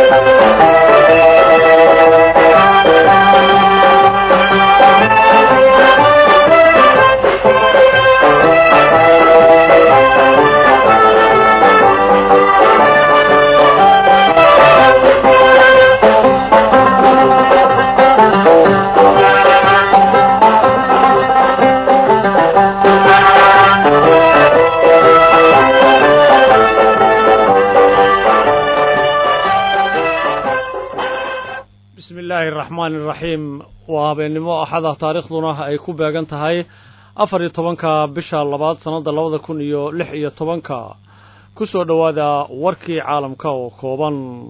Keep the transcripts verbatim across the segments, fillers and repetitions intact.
الرحمن الرحيم وبينما أحد تاريخنا أي كوبا جنتهاي أفر طبنكا بشا لبعض سنة لوذا كن يو لحية طبنكا كسر دوادا وركي عالم كاو كوبان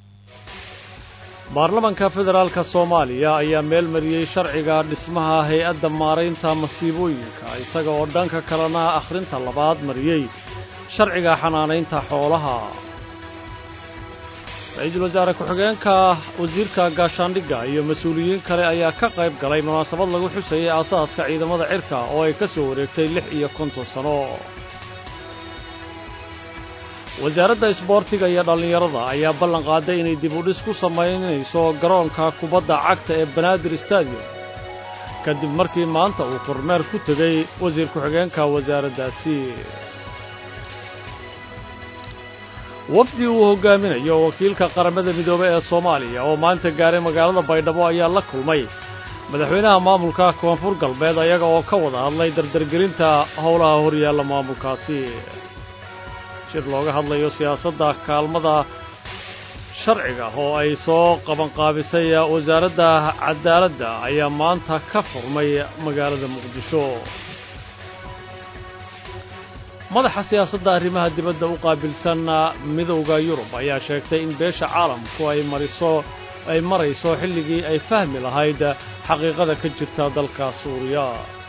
برلمان كفدرال كصوماليا أيام ميل مريي شرعي قاد اسمها هيئة دمارين تا مصيبوين كايساقا وردانكا كلنا آخرين تا لبعض مريي شرعي حنانين تا حولها رئيس الوزراء كحجانك وزيرك قاشاندقة iyo mas'uuliyiin kale ayaa ka qayb galay munaasabad lagu xusayay aasaaska ciidamada cirka oo ay ka soo wareegtay lix iyo konton sano wasaaradda isboortiga iyo dhalinyarada ayaa ballan qaaday inay dib u dhis ku sameynayso garoonka kubadda cagta ee Banaadir Stadium kadib markii maanta uu kormeer ku tagay wasiir ku-xigeenka wasaaraddaasi wafdi uu hogaaminayo wakiilka qaramada midoobay ee Soomaaliya oo maanta gaaray magaalada Baydhabo ayaa la kulmay madaxweynaha maamulka Koonfur Galbeed ayaga oo ka wada hadlay dardargelinta howlaha horyaalla maamulkaasi shir looga hadlayo siyaasadda kaalmada sharciga oo ay soo qaban qaabisay wasaaradda cadaaladda ayaa maanta ka furmay magaalada Muqdisho madaxa siyaasadda arrimaha dibadda u qaabilsan midowga Yurub ayaa sheegtay in beesha caalamku ay mariso ay marayso xilligii ay fahmi lahayd xaqiiqada ka jirta dalka Suuriya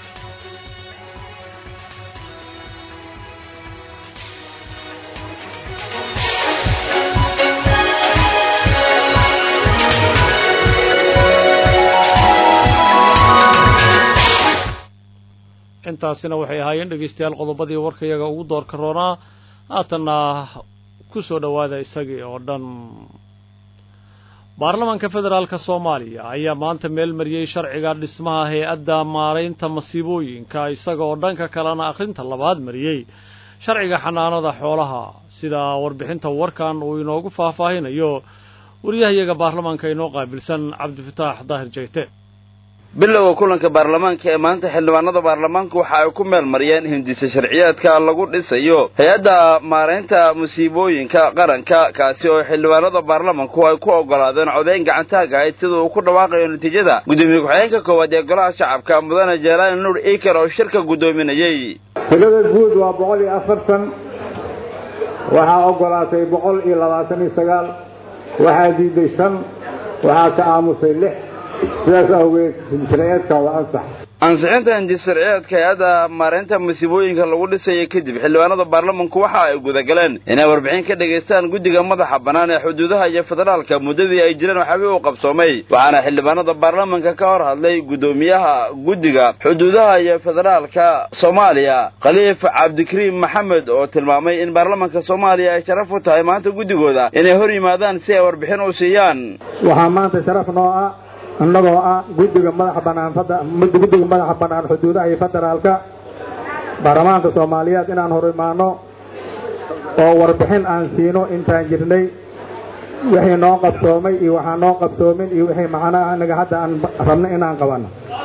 intaasina waxay ahaayeen dhageystayaal qodobadii warkayaga ugu door karoona aatana ku soo dhawaada isagii oo dhan baarlamaanka federaalka Soomaaliya ayaa maanta meel mariyay sharciga dhismaha hay'adda maareynta masiibooyinka isaga oo dhanka kalena akhrinta labaad mariyay sharciga xanaanada xoolaha sida warbixinta warkan uu inoogu faahfaahinayo wariyahayaga baarlamaanka inoo qaabilsan Cabdifataax Daahir Jeyte bilowga kulanka baarlamaanka ee maanta xildhibaanada baarlamaanka waxa ay ku meel mariyeen hindisa sharciyaadka lagu dhisayo hay'adda maareynta musiibooyinka qaranka kaasi oo xildhibaanada baarlamaanku ay ku ogolaadeen codeyn gacantaaga ah sida uu ku dhawaaqayo natiijada gudoomiye ku-xigeenka koowaad ee golaha shacabka mudane Jalaal Nuur Eker oo shirka gudoominayay tirada guud waa boqol iyo afartan waxa ogolaatay boqol iyo labaatan iyo sagaal waxa diiday shan waxa ka aamusay lix sidaas awgeed sharciyaadka waa ansax ansixinta sharciyaadka hay'adda maareynta musiibooyinka lagu dhisay kadib xildhibaanada baarlamaanku waxa ay guda galeen inay warbixin ka dhageystaan guddiga madaxa banaan ee xuduudaha iyo federaalka muddadii ay jireen waxa uu qabsoomay waxaana xildhibaanada baarlamaanka ka hor hadlay gudoomiyaha guddiga xuduudaha iyo federaalka Soomaaliya Khaliif Cabdikariim Maxamed oo tilmaamay in baarlamaanka Soomaaliya ay sharaf u tahay maanta guddigooda inay hor yimaadaan si ay warbixin u siiyaan waxa maanta sharaf noo ah annagoo ah guddiga madaxa banaan fada guddiga madaxa banaan xuduudaha iyo federaalka baarlamaanka Soomaaliyeed inaan hor imaano oo warbixin aan siino intaan jirnay wixii noo qabsoomay iyo waxa noo qabsoomin iyo wixii macna anaga hadda aan rabno inaan qabano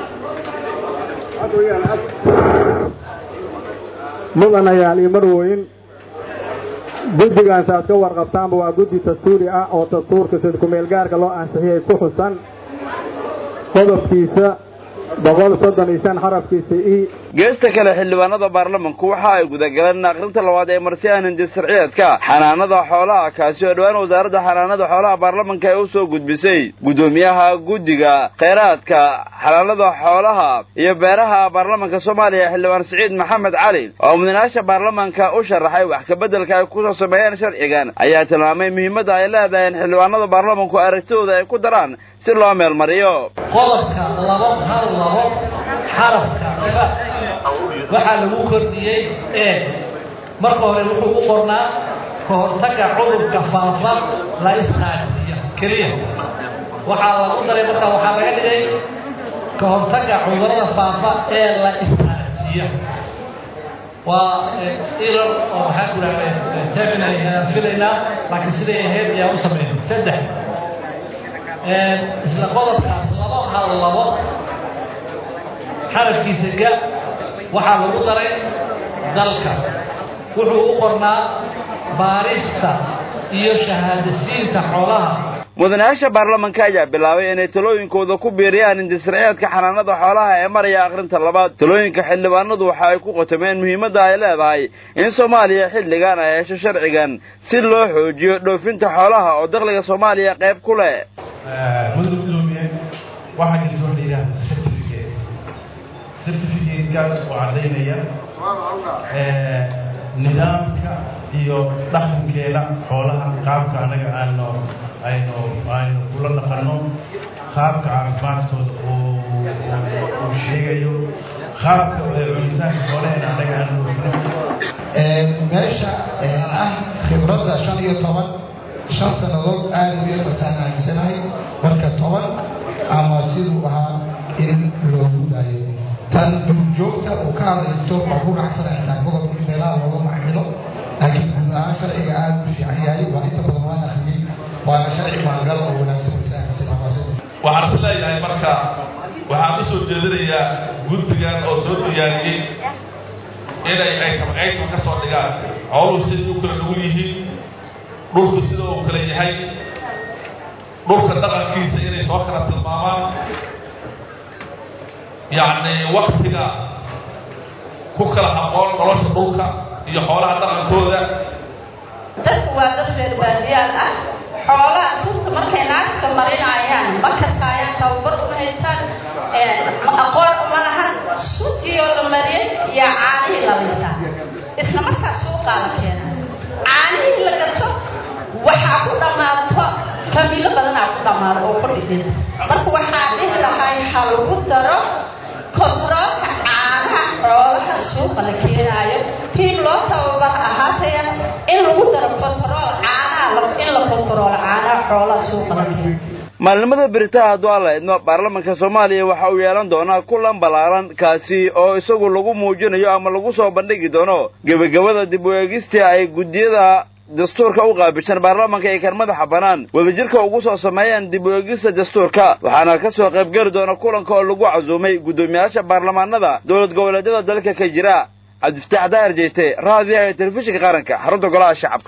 mudanayaal iyo marwooyin guddigan saad ka warqabtaanba waa guddi dastuuri ah oo dastuurka sida ku meel gaarka loo ansixiyay ku xusan qodobkiisa boqol soddon iyo shan xarafkiisa i geesta kale xildhibaanada baarlamaanku waxa ay guda galeen akhrinta labaad ee marsiyahan sharciyaadka xanaanada xoolaha kaasi oo dhawaan wasaaradda xanaanada xoolaha baarlamaanka ay u soo gudbisay gudoomiyaha guddiga kheyraadka xanaanada xoolaha iyo beeraha baarlamaanka Soomaaliya xildhibaan Saciid Maxamed Cali oo mudanaasha baarlamaanka u sharaxay wax ka bedelka ay ku soo sameeyeen sharcigan ayaa tilmaamay muhiimadda ay leedahay in xildhibaanada baarlamaanku aragtidooda ay ku daraan si loo meel mariyo qodobka labo hal labo xarafka waxaa lagu kordhiyey ee marka hore wuxuu u qornaa ka hortagga cudurka faafa la isqaadsiiyo keliya waxaa lagu daray marka waxaa laga dhigay ka hortagga cudurrada faafa ee la isticmaalayo waa ilar oo waxaa ku dhacay terminal filayna laakiin sidee ahayd ayaa u sameeyay saddex ee isla qodobkaas laba hal labo xarafkiisa ga waxaa lagu daray dalka wuxuu u qornaa baarista iyo shahaadasiinta xoolaha mudanayaasha baarlamaanka ayaa bilaabay inay talooyinkooda ku biiriyaan indisraciyaadka xanaanada xoolaha ee maraya akhrinta labaad talooyinka xildhibaanadu waxa ay ku qotomeen muhiimadda ay leedahay in Soomaaliya xilligan ay hesho sharcigan si loo xoojiyo dhoofinta xoolaha oo dakhliga Soomaaliya qayb ku leh waxa jirta wax la yiraahdo certificate certificate gaas oo cadeynaya ee nidaamka iyo dhaqankeeda xoolaha qaabka anaga aanu aynu aynu kula dhaqanno qaabka caafimaadkooda oo uu sheegayo qaabka cunitaanka xoolaha anaga aanu ee meesha ah khibradda shan iyo toban shan sanadood aad u yartaanaysanahay marka toban ama siduu ahaa in loogu daayo tan joogta oo ka hadlayto oo ku raacsanahay qodobka meelaha looga macmilo laakiin gudaha sharciga aad u fiican yahay waa inta badan waa akhriyay waa sharci maangal oo wanaagsan waxaan isleeyahay marka waxaan u soo jeedinayaa guddigan oo soo diyaariyey inay ay tabcaydu ka soo dhigaan xooluhu sidii u kala nugul yihiin dhulku sida uu kala yahay dhulka dhaqankiisa inay soo kala tilmaamaan yacni waktiga ku kala aqoon nolosha dhulka iyo xoolaha dhaqankooda dadku waa dad reer baadiyaal ah xoolaha suuqa markay naagta marinayaan ma kastaayaan tababar uma haystaan aqoon uma lahan suuqiyoo la mariyay iyo caanihii la lisaan isla markaa suuqaa la keena caanihii la gato waxaa ku dhammaato familo badanaa ku dhammaado oo ku dhidhin marka waxaa dhihi lahay ha lagu daro kontaroolka caanaha xoolaha suuqa la keenaayo tiim loo tababar ahaataya in lagu daro kontarool caanaha in la kontaroolo caanaha xoolaha suuqa la keeno maalimada Baritaa hadduu alla idmo baarlamaanka Soomaaliya waxa uu yeelan doonaa kulan balaaran kaasi oo isagu lagu muujinayo ama lagu soo bandhigi doono gabagabada dib u eegista ay gudiyada dastuurka u qaabishan baarlamaanka ay kan madaxa banaan wadajirka ugu soo sameeyaan dib u eegista dastuurka waxaana ka soo qayb gali doona kulanka oo lagu casuumay gudoomiyaasha baarlamaanada dowlad goboleedyada dalka ka jira Cabdifataax Daahir Jeete raadiyaha telefishinka qaranka xarunta golaha shacabka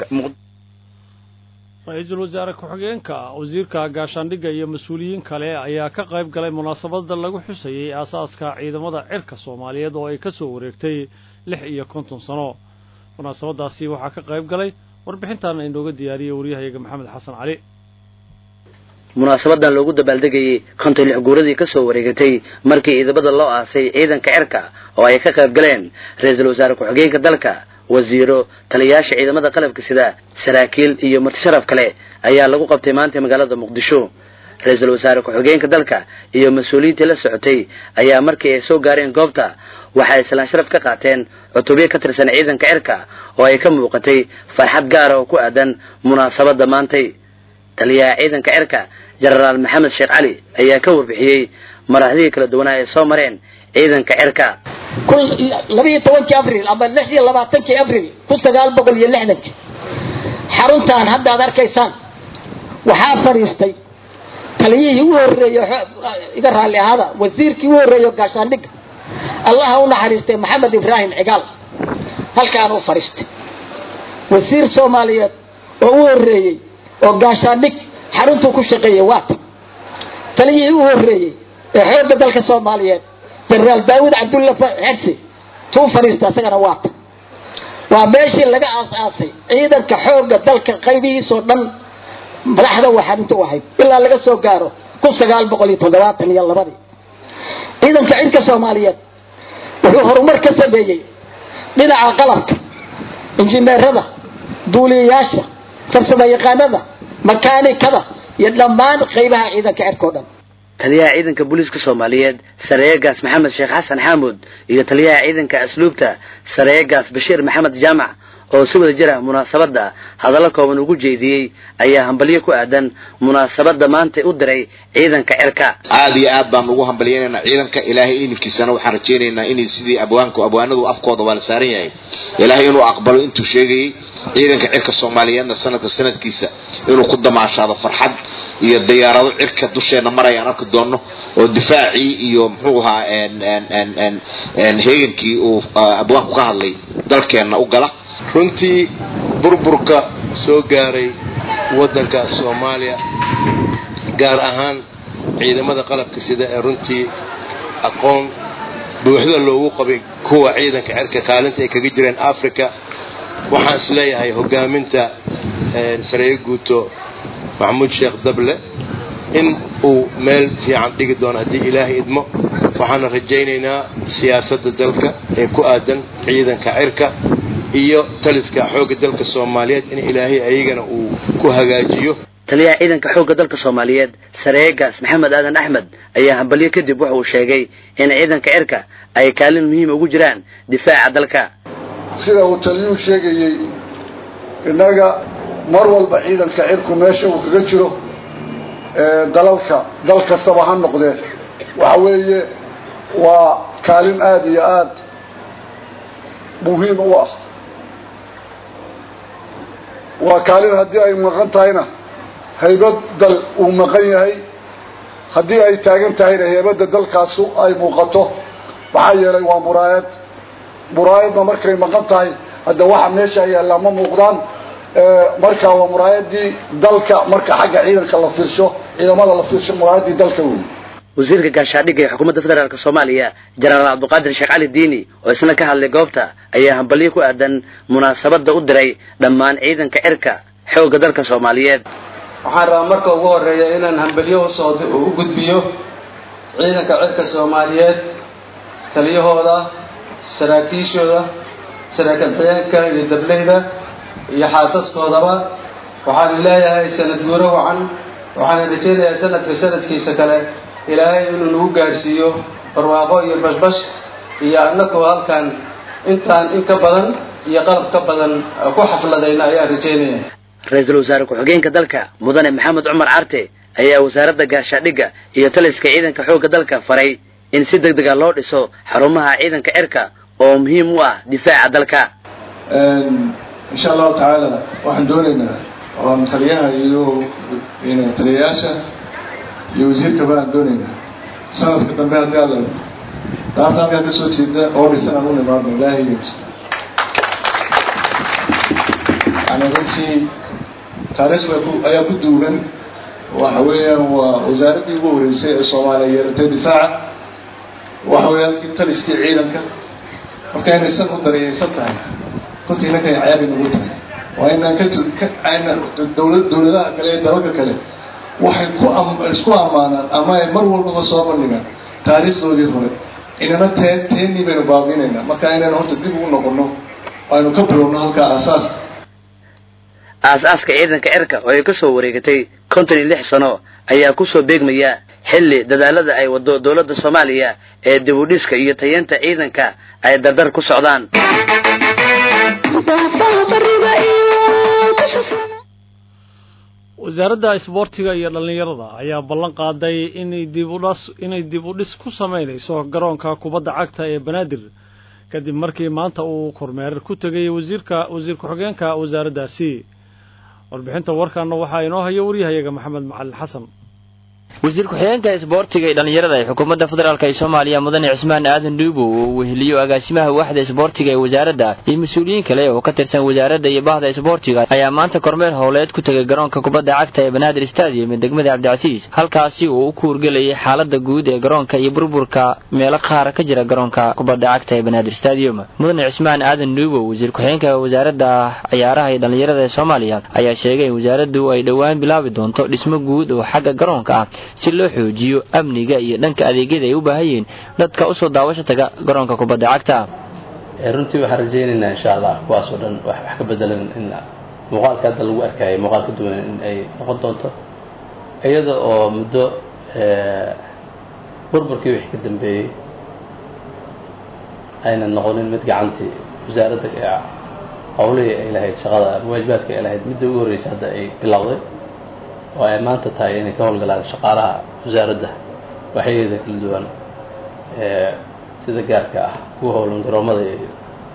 ra'iisul wasaare ku-xigeenka wasiirka gaashaandhigga iyo mas'uuliyiin kale ayaa ka qayb galay munaasabada lagu xusayay aasaaska ciidamada cirka Soomaaliyeed oo ay ka soo wareegtay lix iyo konton sano munaasabadaasi waxaa ka qayb galay warbixintan inooga diyaariyay wariyahayaga Maxamed Xasan Cali munaasabadan loogu dabaaldegayay konton lix guuradii ka soo wareegatay markii ciidamada loo aasay ciidanka cirka oo ay ka qayb galeen ra'iisul wasaare ku-xigeenka dalka wasiiro taliyaasha ciidamada qalabka sida saraakiil iyo martisharaf kale ayaa lagu qabtay maanta magaalada Muqdisho ra'iisul wasaare ku-xigeenka dalka iyo mas'uuliyiinta la socotay ayaa markii ay soo gaareen goobta waxay islaan sharaf ka qaateen cutubyo ka tirsan ciidanka cirka oo ay ka muuqatay farxad gaar ah oo ku aadan munaasabada maanta taliyaha ciidanka cirka Generaal Maxamed Sheekh Cali ayaa ka warbixiyay marahdii kala duwan ee soo mareen ciidanka cirka كل لبيه توانك أبريل أما لحظة لبعتنك أبريل كل سجال بقول يلحنك حرنتان هذا هذا كيسان وحافر يستي تليه هو الرئي يقرأ لي هذا وزير كي هو الرئي قاشانك الله هو نحرستي محمد إبراهيم عقال هل كانوا فرست وزير صوماليات وهو الرئي وقاشانك حرنتو كشقية وات تليه هو الرئي حرد ذلك صوماليات جنرال داود عبد الله حسي تو فريستا سغنا واط وماشي لغا اساسي ciidanka xooga dalka qaybihiisa oo dhan madaxda waxaan inta wahay ilaa laga soo gaaro kun sagaal boqol iyo toddobaatan iyo laba ciidanka ciidanka Soomaaliyeed wuxuu horumar ka sameeyay dhinaca qalabka injineerada duuliyaasha farsamayaqaanada makaanikada iyo dhammaan qaybaha ciidanka cirka oo dhan taliyaha ciidanka booliska Soomaaliyeed Sareegaas Maxamed Sheekh Xasan Xamuud iyo taliyaha ciidanka asluubta Sareegaas Bashiir Maxamed Jaamac oo si wada jira munaasabada hadallo kooban ugu jeediyay ayaa hambalyo ku aadan munaasabada maanta u diray ciidanka cirka aad iyo aad baan ugu hambalyeynaa ciidanka ilaahay idinkiisana waxaan rajeynaynaa in sidii abwaanku abwaanadu afkooda wala saaran yahay ilaahay inuu aqbalo intuu sheegay ciidanka cirka Soomaaliyeedna sanadka sanadkiisa inuu ku damaashado farxad iyo diyaarado cirka dusheena marayaan arki doono oo difaaci iyo muxuu ahaa een een een een heegankii uu abwaanku ka hadlay dalkeena u gala runtii burburka soo gaaray wadanka Soomaaliya gaar ahaan ciidamada qalabka sida ee runtii aqoon buuxda loogu qabay kuwa ciidanka cirka kaalinta ay kaga jireen Afrika waxaan isleeyahay hogaaminta sareeyo guuto Maxamuud Sheekh Dable in uu meel fiican dhigi doono hadii Ilaahay idmo waxaan rajaynaynaa siyaasadda dalka ee ku aadan ciidanka cirka iyo taliska xoogga dalka Soomaaliyeed in Ilaahay ayagana uu ku hagaajiyo taliyaha ciidanka xoogga dalka Soomaaliyeed Sareegaas Maxamed Aadan Axmed ayaa hambalyo kadib wuxuu sheegay in ciidanka cirka ay kaalin muhiim ugu jiraan difaaca dalka sida uu taliyuu sheegayay inaga mar walba ciidanka cirku meesha uu kaga jiro ee dalalka dalka saba ha noqdee waxa weeye waa kaalin aad iyo aad muhiim u ah waa kaalin haddii ay maqan tahayna haybad dal uu maqan yahay haddii ay taagan tahayna haybadda dalkaasu ay muuqato waxaa yeelay waa muraayad muraayadna markay maqan tahay hadda waxa meesha yaalla ma muuqdaan marka waa muraayadii dalka marka xagga ciidanka la fiirsho ciidamada la fiirsho muraayadii dalka weyn wasiirka gaashaandhigga ee xukuumadda federaalka Soomaaliya Jenaraal Cabdiqaadir Sheekh Cali Diini oo isna ka hadlay goobta ayaa hambalyo ku aadan munaasabada u diray dhammaan ciidanka cirka xoogga dalka Soomaaliyeed waxaan rabaa marka ugu horeeya inaan hambalyo u soo u gudbiyo ciidanka cirka Soomaaliyeed taliyahooda saraakiishooda saraakiil xigeenka iyo dableyda iyo xaasaskoodaba waxaan leeyahay sanad guuro wacan waxaan rajaynayaa sanadka sanadkiisa kale ilaahay inuu nagu gaarsiiyo barwaaqo iyo bashbash iyo annagoo halkan intaan in ka badan iyo qalab ka badan ku xafladayna ayaan rajaynaya ra'iisul wasaare ku-xigeenka dalka mudane Maxamed Cumar Carte ayaa wasaaradda gaashaandhigga iyo taliska ciidanka xoogga dalka faray in si degdeg ah loo dhiso xarumaha ciidanka cirka oo muhiim u ah difaaca dalka insha Allah ta'ala waxaan doonaynaa oo taliyaha iyo in taliyaasha iyo wasiirka baan doonaynaa sanadka dambe hadii alla taasaan ka soo jeeda oo dhisan u nimaado ilaahay ana runtii taariikhda ayaa ku duugan waxa weeyaan waa wasaaradii ugu horeysay ee Soomaaliya ee difaaca waxa weeyaan taliskii ciidanka marka inay san u daryeeysan tahay runtii ninka cayaabi ugu tahay waa inaan ka ayna dawlad dawladaha kale ee dalalka kale waxay ku isku amaanaan ama ay mar walba soo bandhigaan taariikhdoodii hore inana teeni baynu baabiinayna marka inaan horta dib ugu noqono aynu ka bilowno halka asaas aasaaska ciidanka cirka oo ay ka soo wareegatay konton iyo lix sano ayaa ku soo beegmaya xilli dadaalada ay wado dawladda Soomaaliya ee dib u dhiska iyo tayeenta ciidanka ay dardar ku socdaan wasaaradda isboortiga iyo dhalinyarada ayaa ballan qaaday inay dib u dhis inay dib u dhis ku sameynayso garoonka kubadda cagta ee Banaadir kadib markii maanta uu kormeer ku tagay wasiirka wasiir ku-xigeenka wasaaraddaasi warbixinta warkaana waxa inoo hayo wariyahayaga Maxamed Macalin Xasan wasiir ku-xigeenka isboortiga ee dhalinyarada ee xukuumadda federaalka ee Soomaaliya mudane Cismaan Aadan Dhuubo oo weheliyo agaasimaha waaxda isboortiga ee wasaaradda iyo mas'uuliyiin kale oo ka tirsan wasaaradda iyo bahda isboortiga ayaa maanta kormeer howleed ku tagay garoonka kubadda cagta ee Banaadir Stadium ee degmada Cabdicasiis halkaasi oo uu ku urgelayay xaaladda guud ee garoonka iyo burburka meelo qaar ka jira garoonka kubadda cagta ee Banaadir Stadium mudane Cismaan Aadan Dhuubo wasiir ku-xigeenka wasaaradda ciyaaraha ee dhalinyarada ee Soomaaliya ayaa sheegay in wasaaraddu ay dhawaan bilaabi doonto dhismo guud oo xagga garoonka ah si loo xoojiyo amniga iyo dhanka adeegyada ay u baahan dadka u soo daawasho taga garoonka kubadda cagta ee runtii waxaan rajaynaynaa insha Allah kuwaas oo dhan wax wax ka bedelan in muuqaalka hadda lagu arkay muuqaal ka duwan in ay noqon doonto iyada oo muddo ee burburkii wixii ka dambeeyay ayna noqonin mid gacantii wasaaradda howlihii ay lahayd shaqada ama waajibaadka ay lahayd midda ugu horreysa hadda ay bilowday oo ay maanta tahay inay ka howlgalaan shaqaalaha wasaaradda waxyadeeda kala duwan ee sida gaarka ah kuwa howlan garoomada iyo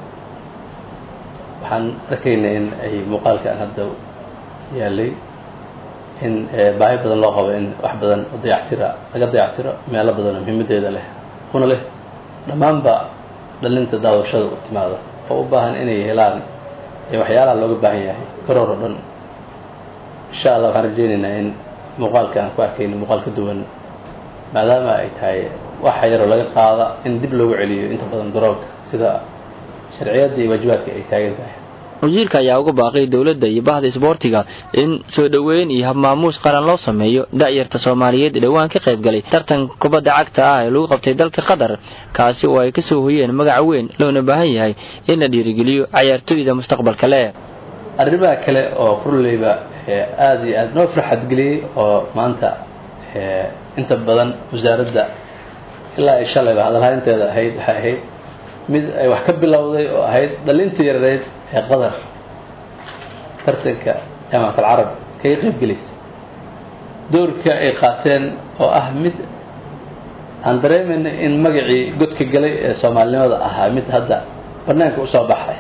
waxaan arkaynaa in ay muuqaalkan hadda yaalay in baahi badan loo qabo in wax badan oo dayactira laga dayactiro meelo badan oo muhiimadeeda leh kuna leh dhammaanba dhalinta daawashada u timaada oo u baahan inay helaan waxyaalaha looga baahan yahay garoor oo dhan insha allah waxaan rajaynaynaa in muuqaalka aan ku arkayno muuqaal ka duwan maadaama ay tahay waxa yaroo laga qaada in dib loogu celiyo inta badan garoonka sida sharciyadda iyo waajibaadka ay taagan tahay wasiirka ayaa uga baaqay dawladda iyo bahda isboortiga in soo dhaweyn iyo habmaamuus qaran loo sameeyo da'yarta Soomaaliyeed dhawaan ka qayb galay tartan kubadda cagta ah ee lagu qabtay dalka Qatar kaasi oo ay ka soo hoyeen magac weyn loona baahan yahay in la dhiirigeliyo ciyaartoyda mustaqbalka leh arrimaha kale oo kullayba aad iyo aad noo farxad geliyay oo maanta inta badan wasaaradda ilaa ay shalay hadalhaynteeda ahayd waxay ahayd mid ay wax ka bilowday oo ahayd dhalinta yareed ee qadar tartanka jaamacadda carab kay qayb gelisay doorka ay qaateen oo ah mid aan dareemayno in magacii godka galay ee Soomaalinimada ahaa mid hadda barnaamijka u soo baxay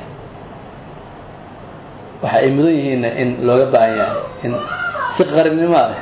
waxa ay mudan yihiin in looga baahan yahay in si qarannimo ah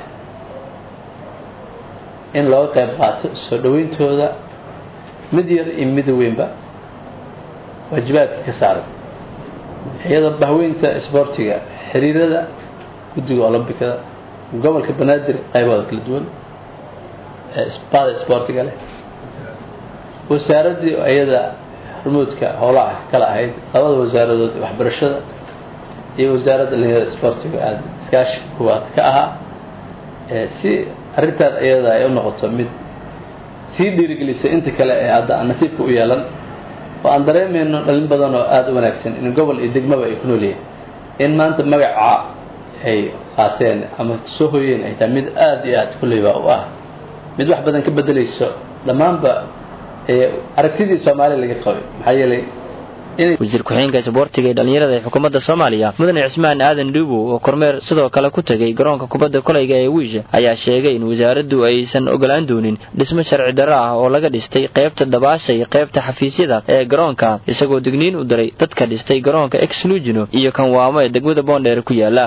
in loo qayb qaato soo dhaweyntooda mid yar iyo mid weynba waajibaadka ka saaran iyada bahweynta isboortiga xiriirada guddiga olombikada gobolka banaadir qaybooda kala duwan ee isbaada isboortiga leh wasaaradii iyada hormuudka howlaha kala ahayd labada wasaaradood waxbarashada iyo wasaaradda dhalinyarada isboortiga aad iskaashi kuwaad ka ahaa si arrintaas iyada ay u noqoto mid sii dhiirigelisay inta kale ee hadda nasiibka u yeelan oo aan dareemayno dhalin badan oo aad u wanaagsan in gobol iyo degmaba ay ku nool yihiin in maanta magaca ay qaateen ama soo hoyeen ay tahay mid aad iyo aad kulliba u ah mid wax badan ka bedelayso dhammaanba aragtidii Soomaaliya laga qabay maxaa yeelay wasiir ku-xigeenka isboortiga ee dhalinyarada ee xukuumadda Soomaaliya mudane Cismaan Aadan Dhuubo oo kormeer sidoo kale ku tagay garoonka kubadda kolayga ee Wiish ayaa sheegay in wasaaraddu aysan ogolaan doonin dhismo sharci darro ah oo laga dhistay qaybta dabaasha iyo qaybta xafiisyada ee garoonka isagoo digniin u diray dadka dhistay garoonka Exlugino iyo kan waamo ee degmada Boondheer ku yaala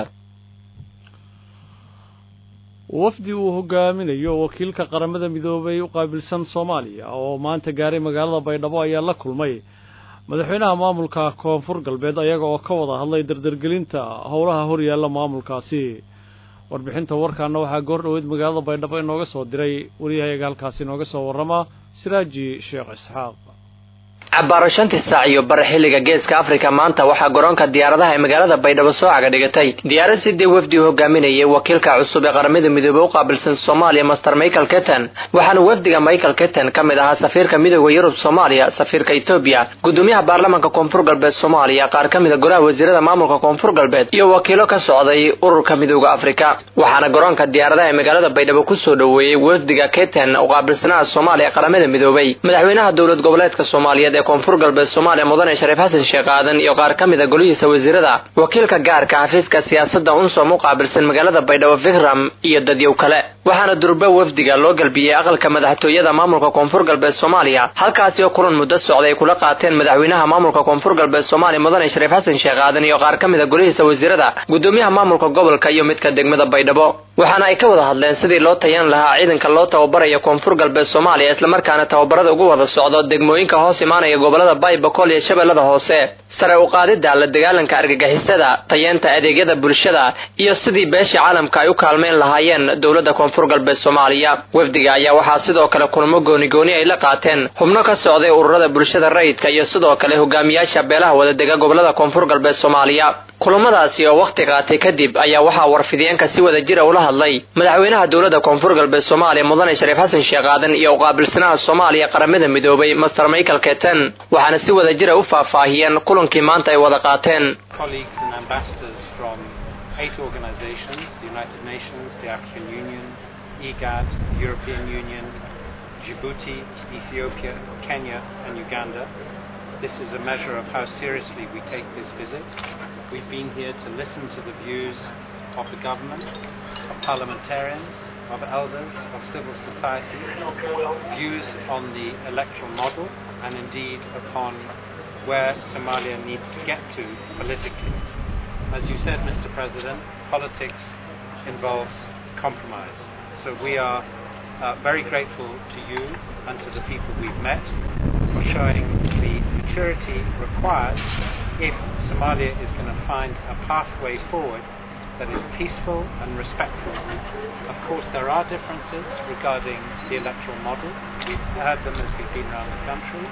wafdi uu hogaaminayo wakiilka qaramada midoobay u qaabilsan Soomaaliya oo maanta gaaray magaalada Baydhabo ayaa la kulmay madaxweynaha maamulka koonfur galbeed ayaga oo ka wada hadlay dardargelinta howlaha hor yaalla maamulkaasi warbixinta warkaana waxaa goor dhaweyd magaalada Baydhabo inooga soo diray wariyahayaga halkaasi inooga soo warrama Siraaji Sheekh Isxaaq cabaaro shantii saac iyo bar xilliga geeska Afrika maanta waxaa garoonka diyaaradaha ee magaalada Baydhabo soo caga dhigatay diyaarad sidii wafdi hogaaminayay wakiilka cusub ee qaramada midoobay u qaabilsan Soomaaliya Master Michael Ketten waxaana wafdiga Michael Ketten ka mid ahaa safiirka midowga Yurub Soomaaliya safiirka Ethiopia gudoomiyaha baarlamaanka koonfur galbeed Soomaaliya qaar ka mid ah golaha wasiirada maamulka koonfur galbeed iyo wakiilo ka socday ururka midowga Afrika waxaana garoonka diyaaradaha ee magaalada Baydhabo ku soo dhaweeyay wafdiga Ketten oo qaabilsanaa Soomaaliya qaramada midoobay madaxweynaha dawlad goboleedka Soomaaliyeed koonfur galbeed Soomaaliya mudane Shariif Xasan Sheekh Aadan iyo qaar ka mid ah golihiisa wasiirada wakiilka gaarka xafiiska siyaasadda unsom u qaabilsan magaalada Baydhabo Fikram iyo dadyow kale waxaana durba wafdiga loo galbiyay aqalka madaxtooyada maamulka koonfur galbeed Soomaaliya halkaas oo kulan muddo socday kula qaateen madaxweynaha maamulka koonfur galbeed Soomaaliya mudane Shariif Xasan Sheekh Aadan iyo qaar ka mid ah golihiisa wasiirada gudoomiyaha maamulka gobolka iyo midka degmada Baydhabo waxaana ay ka wada hadleen sidii loo tayan lahaa ciidanka loo tababarayo koonfur galbeed Soomaaliya isla markaana tababarada ugu wada socdo degmooyinka hoos imaanaya gobolada Baybakol iyo Shabeellada Hoose sare u qaadida la dagaalanka argagixisada tayanta adeegyada bulshada iyo sidii beesha caalamka ay u kaalmeyn lahaayeen dawladda koonfur galbeed Soomaaliya wafdiga ayaa waxaa sidoo kale kulamo gooni gooni ay la qaateen xubno ka socday ururada bulshada rayidka iyo sidoo kale hogaamiyaasha beelaha wada dega gobolada koonfur galbeed Soomaaliya kulamadaasi oo waqti qaatay kadib ayaa waxaa warfideenka si wada jir ah ula hadlay madaxweynaha dawladda koonfur galbeed Soomaaliya mudane Shariif Xasan Sheekh Aadan iyo qaabilsanaha Soomaaliya qaramada midoobay Master Michael Ketten waxaana si wada jir ah u faahfaahiyeen kulankii maanta ay wada qaateen colleagues and ambassadors from eight organizations the United Nations the African Union I G A D the European Union Djibouti Ethiopia Kenya and Uganda this is a measure of how seriously we take this visit. We've been here to listen to the views of the government, of parliamentarians, of elders, of civil society, views on the electoral model, and indeed upon where Somalia needs to get to politically. As you said, Mister President, politics involves compromise. So we are uh, very grateful to you and to the people we've met for showing the maturity required if Somalia is going to find a pathway forward that is peaceful and respectful. Of course, there are differences regarding the electoral model. We've heard them as we've been around the country.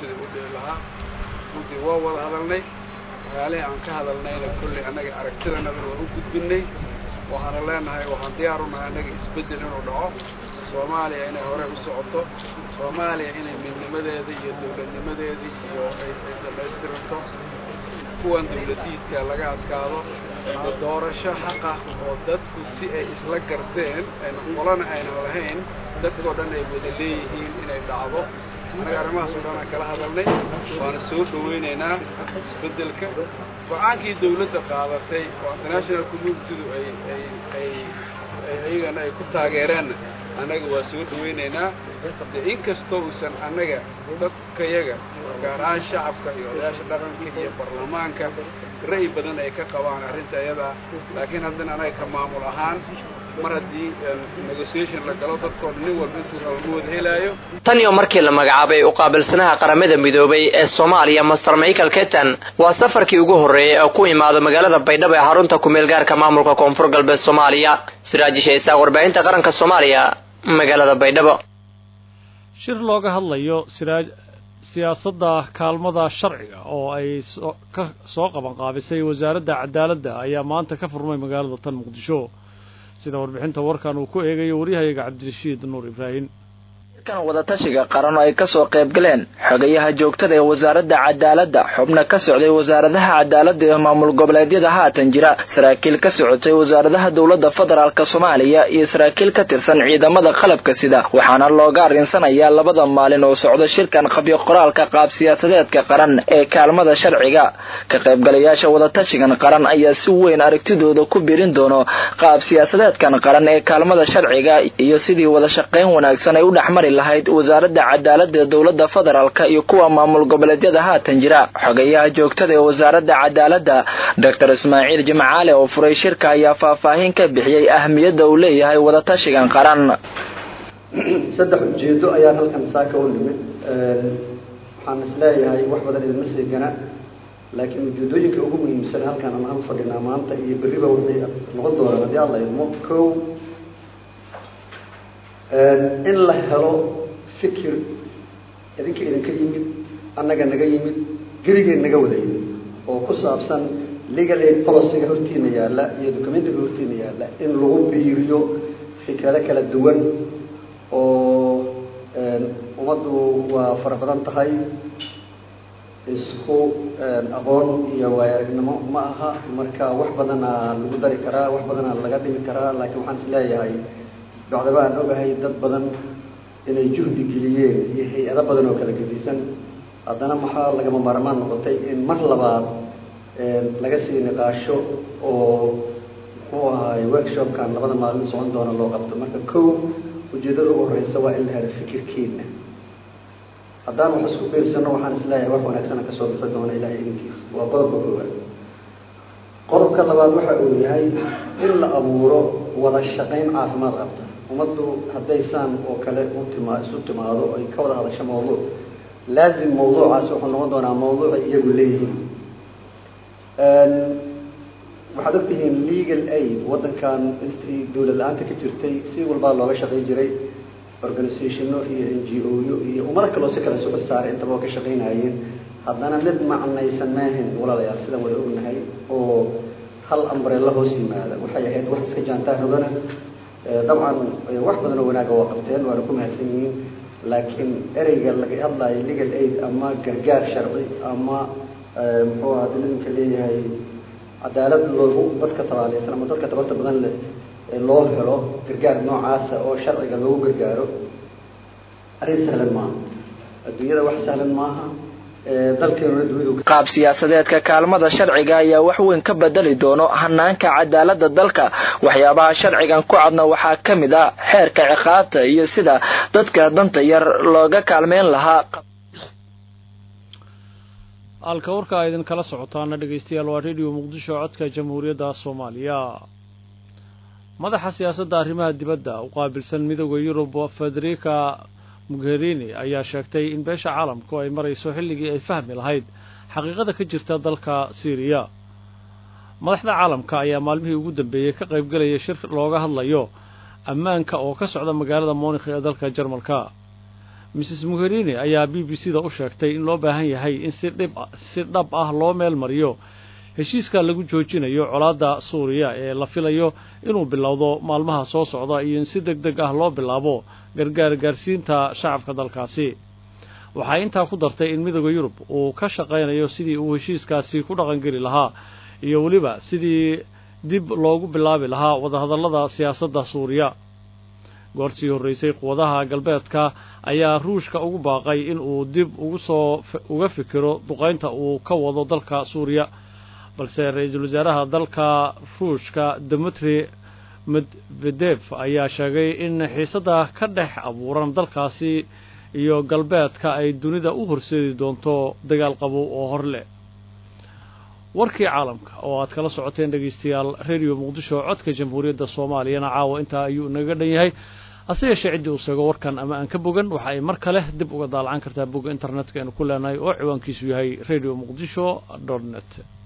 runtii waa wada hadalnay waxyaalihii aan ka hadalnayna kulli annaga aragtidanada waan u gudbinay waxaana leenahay waxaan diyaar u nahay annaga isbeddel inuu dhaco soomaaliya inay hore u socoto soomaaliya inay midnimadeeda iyo dowladnimadeedii iyo ay dhamaystiranto kuwan dowladiidka laga askaado doorasho xaqa oo dadku si ay isla garsteen qolana aynan lahayn dadkoo dhan ay wada leeyihiin inay dhacdo anaga arrimahaas oo dhan aan kala hadalnay waana soo dhaweynaynaa isbeddelka go-aankii dawladda qaadatay oo international communitydu ay ay ay ayagana ay ku taageereen annaga waa soo dhaweynaynaa de inkastoo uusan annaga dadkayaga gaar ahaan shacabka iyo odayaasha dhaqanka iyo baarlamaanka ra'yi badan ay ka qabaan arrinta iyada laakiin haddana annaga ka maamul ahaan mar haddii negotiation la galo dadkoo nin walba intuu rabo ma wada helaayo tan iyo markii la magacaabay u qaabilsanaha qaramada midoobay ee Soomaaliya Master Michael Ketan waa safarkii ugu horeeyay oo ku imaado magaalada Baydhabo ee xarunta ku meel gaarka maamulka Koonfur Galbeed Soomaaliya Siraaji Sheesa warbaahinta qaranka Soomaaliya magaalada Baydhabo shir looga hadlayo siraaj siyaasadda kaalmada sharciga oo ay ka soo qaban qaabisay wasaaradda cadaaladda ayaa maanta ka furmay magaalada tan Muqdisho sida warbixinta warkan uu ku eegayo wariyahayaga Cabdirashiid Nuur Ibrahim kan wada tashiga qaran ay ka soo qayb galeen xogayaha joogtada ee wasaaradda cadaaladda xubna ka socday wasaaradaha cadaaladda ee maamul goboleedyada haatan jira saraakiil ka socotay wasaaradaha dawladda federaalka Soomaaliya iyo saraakiil ka tirsan ciidamada qalabka sida waxaana looga arinsanayaa labada maalin oo socdo shirkan qabyo qoraalka qaab siyaasadeedka qaran ee kaalmada sharciga ka qaybgalayaasha wada tashigan qaran ayaa si weyn aragtidooda ku biirin doono qaab siyaasadeedkan qaran ee kaalmada sharciga iyo sidii wada shaqayn wanaagsan ay u dhaxmari lahayd wasaaradda cadaaladda ee dawladda federaalka iyo kuwa maamul goboleedyada haatan jira xogayaha joogtada ee wasaaradda cadaaladda Doctor Ismaaciil Jimcaale oo furay shirka ayaa faahfaahin ka bixiyay ahmiyadda uu leeyahay wada tashigan qaran saddex ujeedo ayaa halkan saaka u nimid waxaan isleeyahay wax badan idin masjidana laakiin ujeedooyinka ugu muhiimsan halkan aan fadhinaa maanta iyo bariba waxay noqon doonaan haddii alla idmo kow in la helo fikir idinka idinka yimid annaga naga yimid geligeen naga wada yimid oo ku saabsan legal aid policy-ga hortiina yaalla iyo documentiga hortiina yaalla in lagu biiriyo fikrado kala duwan oo ummaddu waa fara badan tahay isku aqoon iyo waayo-aragnimo ma aha marka wax badanaa lagu dari karaa wax badanaa laga dhimi karaa laakiin waxaan isleeyahay bacdaba aan ogahay dad badan inay juhdi geliyeen iyo hay-ado badan oo kala gedisan haddana maxaa lagama maarmaan noqotay in mar labaad laga sii niqaasho oo muxuu ahaay workshopkan labada maalin socon doona loo qabto marka kow ujeedada ugu horeysa waa in la helo fikirkeena haddaan wax isku biirsano waxaan isleeyahay wax wanaagsan ka soo bixi doona ilaahay idinkiisa waa qodobka koowaad qodobka labaad waxa uu yahay in la abuuro wada shaqayn caafimaad qabta ummaddu hadday saan oo kale u timaa isu timaado ay ka wada hadasho mawduuc laazim mawduucaas wuxuu noqon doonaa mawduuca iyagu leeyihiin waxaad ogtihiin legal aid waddankan intii dawlad la-aanta ka jirtay si walbaa looga shaqayn jiray organizationno iyo n g o yo iyo ummado kaloo si kale socod saaray intaba oo ka shaqaynayeen haddana mid macnaysan maahin walaalayaal sidaan wada ognahay oo hal ambrella hoos yimaada waxay ahayd wax iska jaantaa rogana dabcan wax badan oo wanaaga waa qabteen waana ku mahadsan yihiin laakiin ereyga laga hadlayo legal aid ama gargaar sharci ama muxuu ahaa diladinka leeyahay cadaalad loogu dadka tabaaleysan ama dadka tabarta badan leh loo helo gargaar noocaasa oo sharciga loogu gargaaro arrin sahlan maaha adduunyada wax sahlan maaha qaab siyaasadeedka kaalmada sharciga ayaa wax weyn ka bedeli doono hanaanka cadaalada dalka. waxyaabaha sharcigan ku cadna waxaa ka mid ah xeerka ciqaabta iyo sida dadka danta yar looga kaalmeyn lahaa. halka warka ay idin kala socotaana dhageystayaal waa radio muqdisho codka jamhuuriyadda Soomaaliya. madaxa siyaasadda arrimaha dibadda u qaabilsan midowga Yurub Federica Mogherini ayaa sheegtay in beesha caalamku ay marayso xilligii ay fahmi lahayd xaqiiqada ka jirta dalka Syria. madaxda caalamka ayaa maalmihii ugu dambeeyay ka qayb galaya shir looga hadlayo ammaanka oo ka socda magaalada Munich ee dalka Jarmalka. Missus Mogherini ayaa B B C-da u sheegtay in loo baahan yahay in si dhib si dhab ah loo meel mariyo heshiiska lagu joojinayo colaadda Suuriya ee la filayo inuu bilowdo maalmaha soo socda iyo in si degdeg ah loo bilaabo gargaar gaarsiinta shacabka dalkaasi. waxay intaa ku dartay in midowga Yurub uu ka shaqeynayo sidii uu heshiiskaasi ku dhaqan gali lahaa iyo waliba sidii dib loogu bilaabi lahaa wadahadallada siyaasadda Suuriya. goortii horeysay quwadaha galbeedka ayaa Ruushka ugu baaqay in uu dib ugu soo uga fikiro duqeynta uu ka wado dalka Suuriya, balse ra'iisul wasaaraha dalka Ruushka Dmitry Medvedev ayaa sheegay in xiisada ka dhex abuuran dalkaasi iyo galbeedka ay dunida u horseedi doonto dagaal qabow oo hor leh. warkii caalamka oo aad kala socoteen dhageystayaal radio muqdisho codka jamhuuriyadda Soomaaliya caawa inta ayuu naga dhan yahay. asii shacidi u sago warkan ama aan ka bogan waxa ay mar kale dib uga daalcan kartaa bog internetka ee ku leenahay oo ciwaankiisu yahay radio muqdisho dot net.